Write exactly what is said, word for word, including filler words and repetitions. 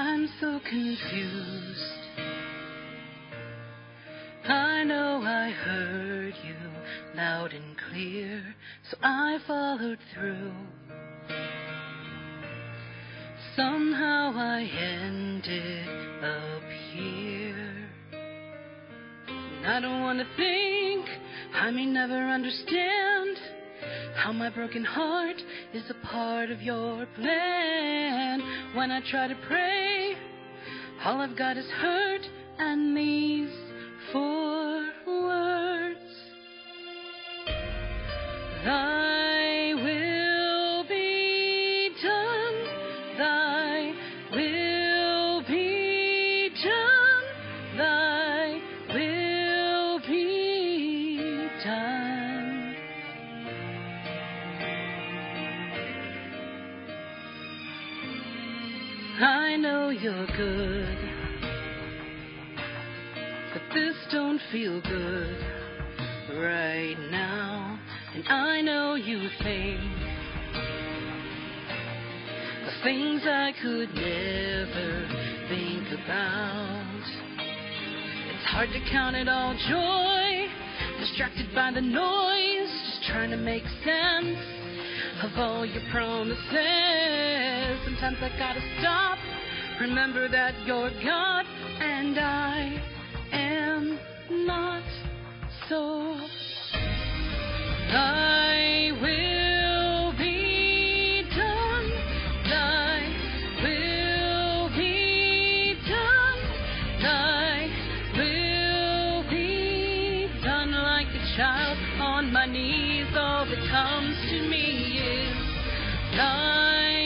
I'm so confused. I know I heard you loud and clear, so I followed through. Somehow I ended up here. And I don't want to think I may never understand how my broken heart is a part of your plan. When I try to pray, all I've got is hurt and these four words. Thy will be done, thy will be done, thy will be done. I know you're good, but this don't feel good right now. And I know you think the things I could never think about. It's hard to count it all joy, distracted by the noise, just trying to make sense of all your promises. Sometimes I gotta stop, remember that you're God and I am not. So thy will be done, thy will be done, thy will be done. Like a child on my knees, all that comes to me is thy